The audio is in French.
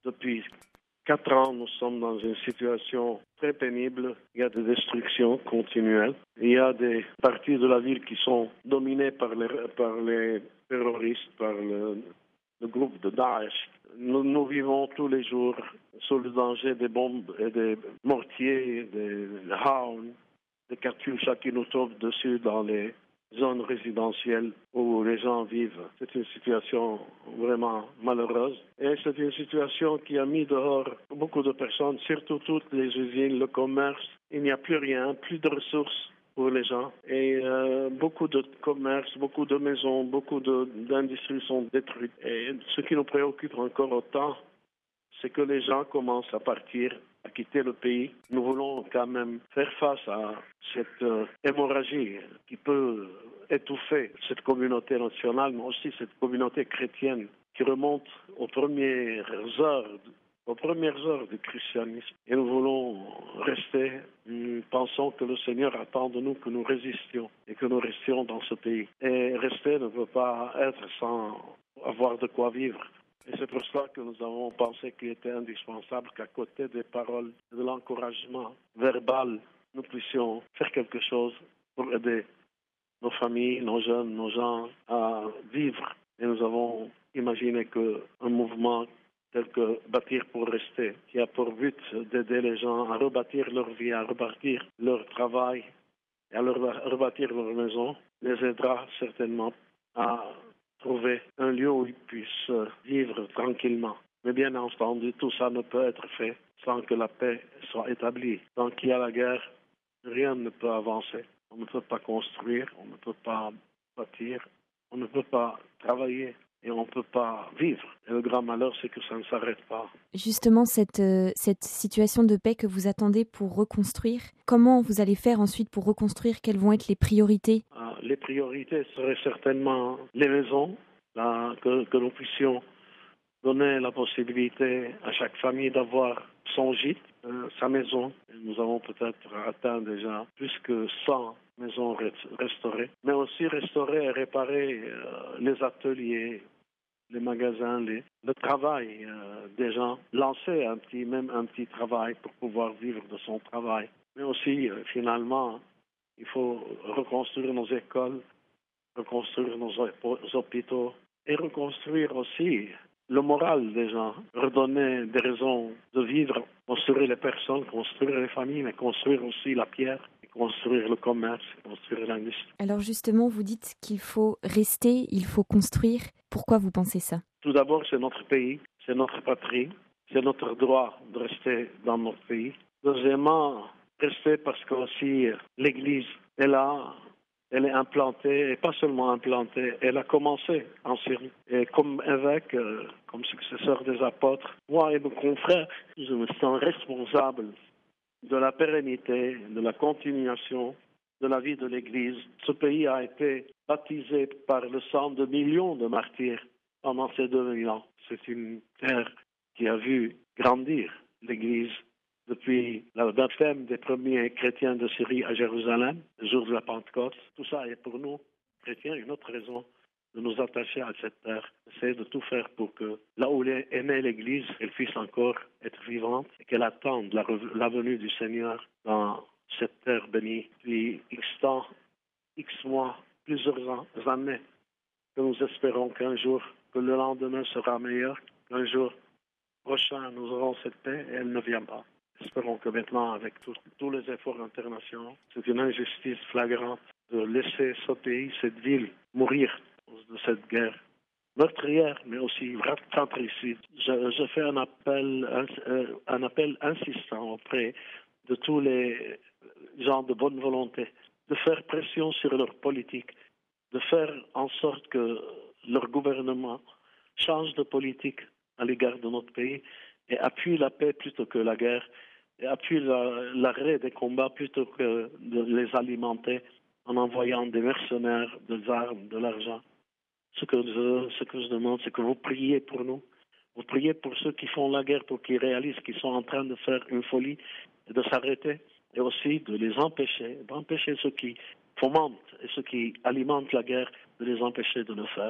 Depuis 4 ans, nous sommes dans une situation très pénible. Il y a des destructions continuelles. Il y a des parties de la ville qui sont dominées par les terroristes, par le groupe de Daesh. Nous vivons tous les jours sous le danger des bombes et des mortiers, des rounds, des katyushas qui nous tombent dessus dans les zones résidentielles où les gens vivent. C'est une situation vraiment malheureuse. Et c'est une situation qui a mis dehors beaucoup de personnes, surtout toutes les usines, le commerce. Il n'y a plus rien, plus de ressources pour les gens. Et beaucoup de commerces, beaucoup de maisons, beaucoup d'industries sont détruites. Et ce qui nous préoccupe encore autant, c'est que les gens commencent à partir, à quitter le pays. Nous voulons quand même faire face à cette hémorragie qui peut étouffer cette communauté nationale, mais aussi cette communauté chrétienne qui remonte aux premières heures du christianisme. Et nous voulons rester, nous pensons que le Seigneur attend de nous que nous résistions et que nous restions dans ce pays. Et rester ne peut pas être sans avoir de quoi vivre. Et c'est pour cela que nous avons pensé qu'il était indispensable qu'à côté des paroles et de l'encouragement verbal, nous puissions faire quelque chose pour aider nos familles, nos jeunes, nos gens à vivre. Et nous avons imaginé qu'un mouvement tel que Bâtir pour rester, qui a pour but d'aider les gens à rebâtir leur vie, à rebâtir leur travail et à rebâtir leur maison, les aidera certainement à trouver un lieu où ils puissent vivre tranquillement. Mais bien entendu, tout ça ne peut être fait sans que la paix soit établie. Tant qu'il y a la guerre, rien ne peut avancer. On ne peut pas construire, on ne peut pas bâtir, on ne peut pas travailler et on ne peut pas vivre. Et le grand malheur, c'est que ça ne s'arrête pas. Justement, cette situation de paix que vous attendez pour reconstruire, comment vous allez faire ensuite pour reconstruire? Quelles vont être les priorités? Les priorités seraient certainement les maisons, que nous puissions donner la possibilité à chaque famille d'avoir son gîte, sa maison. Nous avons peut-être atteint déjà plus que 100 maisons restaurées, mais aussi restaurer et réparer les ateliers, les magasins, le travail des gens, lancer un petit travail pour pouvoir vivre de son travail. Mais aussi, finalement, il faut reconstruire nos écoles, reconstruire nos hôpitaux et reconstruire aussi le moral des gens, redonner des raisons de vivre, construire les personnes, construire les familles, mais construire aussi la pierre, construire le commerce, construire l'industrie. Alors justement, vous dites qu'il faut rester, il faut construire. Pourquoi vous pensez ça? Tout d'abord, c'est notre pays, c'est notre patrie, c'est notre droit de rester dans notre pays. Deuxièmement, rester parce que aussi l'Église est là, elle est implantée, et pas seulement implantée, elle a commencé en Syrie. Et comme évêque, comme successeur des apôtres, moi et mes confrères, je me sens responsable de la pérennité, de la continuation de la vie de l'Église. Ce pays a été baptisé par le sang de millions de martyrs pendant ces 2000 ans. C'est une terre qui a vu grandir l'Église depuis le baptême des premiers chrétiens de Syrie à Jérusalem, le jour de la Pentecôte. Tout ça est pour nous, chrétiens, une autre raison de nous attacher à cette terre. Essayer de tout faire pour que là où est née l'Église, elle puisse encore être vivante et qu'elle attende la venue du Seigneur dans cette terre bénie. Puis X temps, X mois, plusieurs années, que nous espérons qu'un jour, que le lendemain sera meilleur, qu'un jour prochain, nous aurons cette paix et elle ne vient pas. Espérons que maintenant, avec tous les efforts internationaux, c'est une injustice flagrante de laisser ce pays, cette ville, mourir de cette guerre meurtrière, mais aussi fratricide. Je fais un appel insistant auprès de tous les gens de bonne volonté, de faire pression sur leur politique, de faire en sorte que leur gouvernement change de politique à l'égard de notre pays et appuie la paix plutôt que la guerre, et appuie l'arrêt des combats plutôt que de les alimenter en envoyant des mercenaires, des armes, de l'argent. Ce que je demande, c'est que vous priez pour nous. Vous priez pour ceux qui font la guerre, pour qu'ils réalisent qu'ils sont en train de faire une folie et de s'arrêter, et aussi de les empêcher, d'empêcher ceux qui fomentent et ceux qui alimentent la guerre, de les empêcher de le faire.